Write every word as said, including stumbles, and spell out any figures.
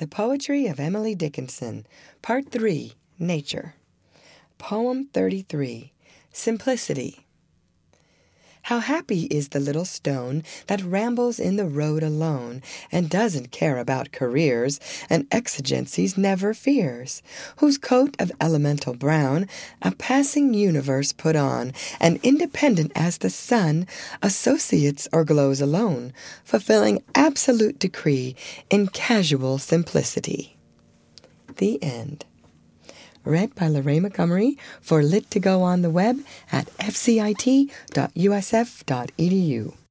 The Poetry of Emily Dickinson, Part three, Nature. Poem thirty-three, Simplicity. How happy is the little stone that rambles in the road alone and doesn't care about careers and exigencies never fears, whose coat of elemental brown a passing universe put on, and independent as the sun, associates or glows alone, fulfilling absolute decree in casual simplicity. The end. Read by Lorraine Montgomery for Lit to Go on the web at f c i t dot u s f dot e d u.